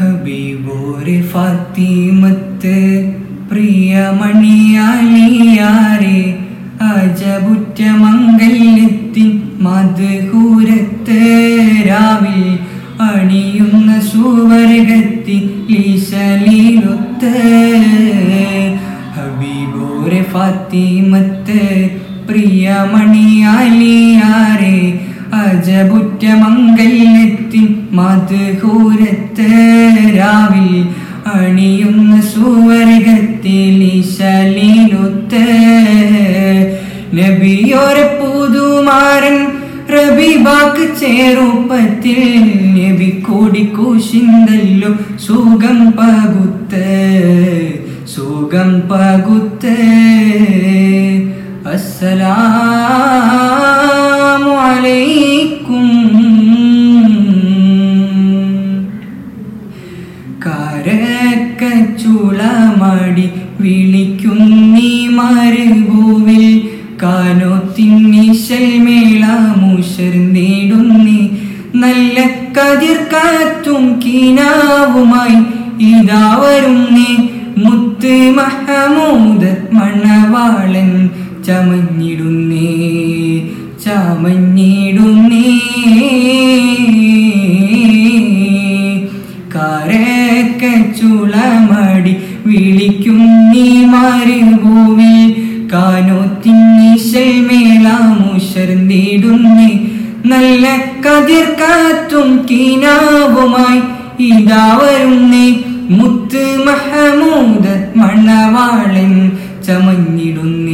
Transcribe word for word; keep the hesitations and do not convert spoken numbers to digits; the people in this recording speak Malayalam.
ഹബീബോരെ ഫാത്തിമത്ത് പ്രിയമണിയാലിയാരെ അജബുറ്റ മംഗല്യത്തിൻ മധുഹൂരത്ത് രാവിൽ അണിയുന്ന സുവർഗത്തി ലീശലീലൊത്ത് ഹബീബോരെ ഫാത്തിമത്ത് പ്രിയമണിയാലിയാരെ അജബുറ്റ മംഗല്യത്തിൻ മധുഹൂരത്ത് രാവിൽ അണിയുന്ന സുവർഗത്തിൽ ശലീലൊത്ത് നബിയോരെ പുതുമാരൻ റബീബാക്ക് ചേറുപ്പത്തിൽ നബി കൂടിക്കൂശിന്തല്ലോ സുഖം പകുത്ത് സുഖം പകുത്ത് അസ്സലാമു അലൈക്കും. കാരക്കച്ചുളമടി വിളിക്കുന്നീ മരുഭൂവിൽ കാനോത്തിന്നിശൽ മേളമുഷർന്നിടുന്നീ നല്ല കതിർ കാറ്റും കീനാവുമായി ഇതാ വരുന്നേ മുത്ത് മഹമൂദ് മണവാളൻ ചമഞ്ഞിടുന്നേ ചമഞ്ഞിടുന്നേ. കാരക്കച്ചുളമടി വിളിക്കുന്നീ മരുഭൂവിൽ കാനോത്തിന്നിശൽ മേളമുഷർന്നിടുന്നേ നല്ല കതിർ കാറ്റും കീനാവുമായി ഇതാ വരുന്നേ മുത്ത് മഹമൂദ് മണവാളൻ ചമഞ്ഞിടുന്നേ